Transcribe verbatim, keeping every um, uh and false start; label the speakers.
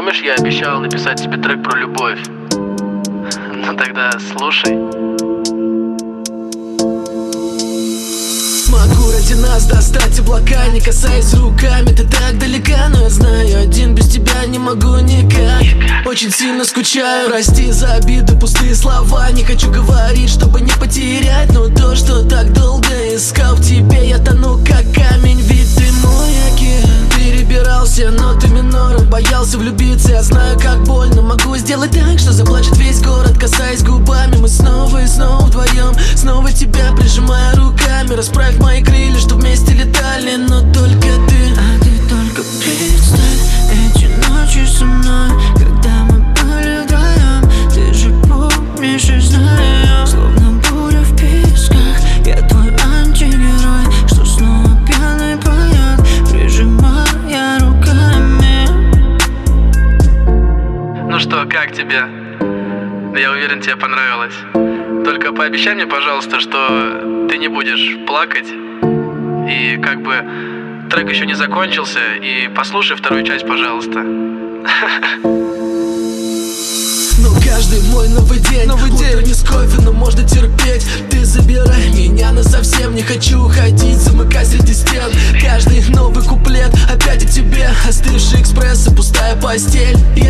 Speaker 1: Помнишь, я обещал написать тебе трек про любовь? Ну тогда слушай.
Speaker 2: Могу ради нас достать облака, не касаясь руками, ты так далека. Но я знаю, один без тебя не могу никак. Очень сильно скучаю, прости за обиды, пустые слова. Не хочу говорить, чтобы не потерять, но то, что так долго искал в тебе, я тону как камень. Ведь ты мой океан, перебирал все ноты минором, боялся влюбиться. Я знаю, как больно, могу сделать так, что заплачет весь город. Касаясь губами, мы снова и снова вдвоем. Снова тебя прижимая руками, расправь мои крылья, что вместе летали, но только ты.
Speaker 3: А ты только представь эти ночи со мной, когда мы были вдвоем. Ты же помнишь и знаешь, словно буря в песках. Я твой антигерой, что снова пьяный поет, прижимая руками.
Speaker 1: Ну что, как тебе? Я уверен, тебе понравилось. Только пообещай мне, пожалуйста, что ты не будешь плакать. И как бы трек еще не закончился. И послушай вторую часть, пожалуйста.
Speaker 2: Ну каждый мой новый день, новый день не с кофе, но можно терпеть. Ты забирай меня насовсем, не хочу уходить, замыкай среди стен. Каждый новый куплет опять о тебе, остывший экспресс и пустая постель.